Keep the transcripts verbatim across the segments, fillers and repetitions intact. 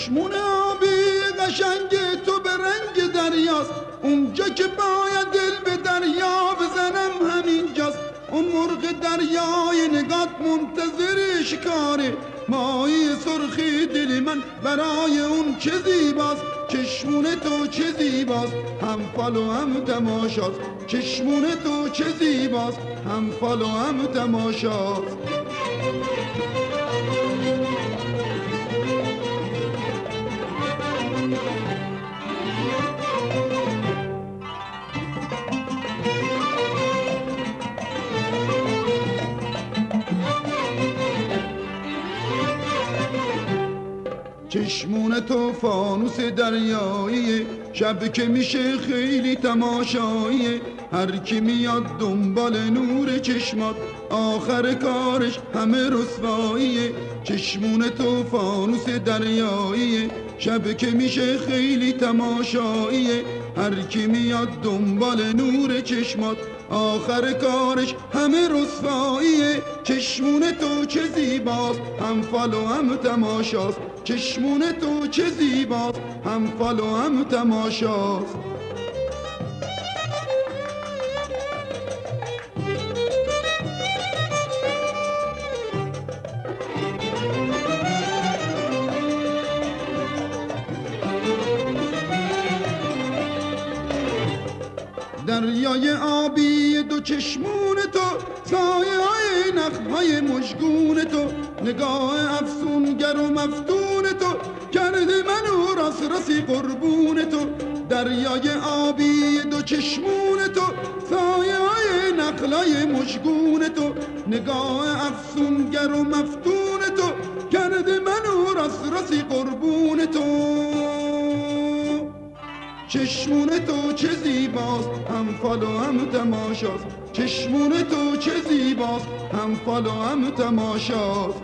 چشمون آبی قشنگ تو به رنگ دریاست، اونجا که باید دل به دریا بزنم همینجاست. اون مرغ دریای نگات منتظر شکاره، ماهی سرخی دل من برای اون چه زیباست. چشمون تو چه زیباست، هم فال و هم تماشاست. چشمون تو چه زیباست، هم فال و هم تماشاست. چشمون تو فانوس دریایی، شب که میشه خیلی تماشایی. هر کی میاد دنبال نور چشمات، آخر کارش همه رسواییه. چشمون تو فانوس دریایی، شب که میشه خیلی تماشاییه. هر کی میاد دنبال نور چشمات، آخر کارش همه رسواییه. چشمون تو چه زیباست، هم فال و هم تماشاست. چشمون تو چه زیباست، هم فال و هم تماشاست. دریای آبی دو چشمون تو، سایه های نخل‌های مژگون تو، نگاه افسونگر و مفتون تو، کرده منو راس راسی قربون تو. دریای آبی دو چشمون تو، سایه های نخل‌های مژگون تو، نگاه افسونگر و مفتون تو، کرده منو راس راسی قربون تو. چشمون تو چه زیباست، هم فال و هم تماشاست. چشمون تو چه زیباست، هم فال و هم تماشاست.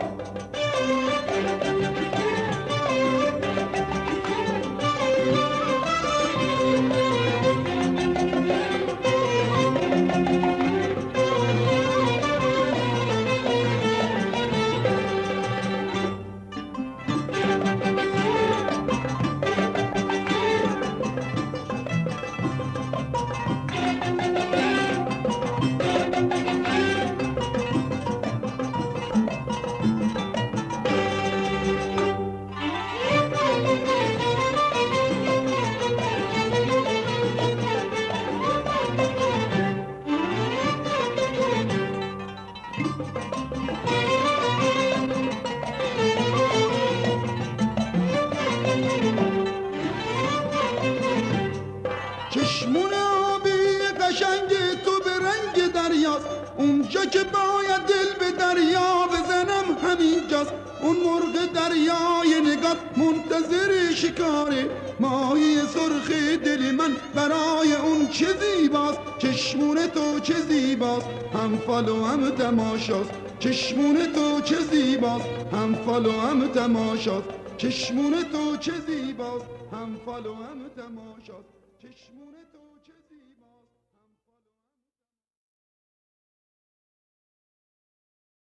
چشمون آبی قشنگ تو به رنگ دریاست، اونجا که باید دل به دریا بزنم همینجاست. اون مرغ دریای نگات منتظر شکاره، ماهی سرخ دل من برای اون چه زیباست. چشمون تو چه زیباست، هم فال و هم تماشاست. چشمون تو چه زیباست، هم فال و هم تماشاست. چشمون تو چه زیباست، هم فال و هم تماشاست. چشمون تو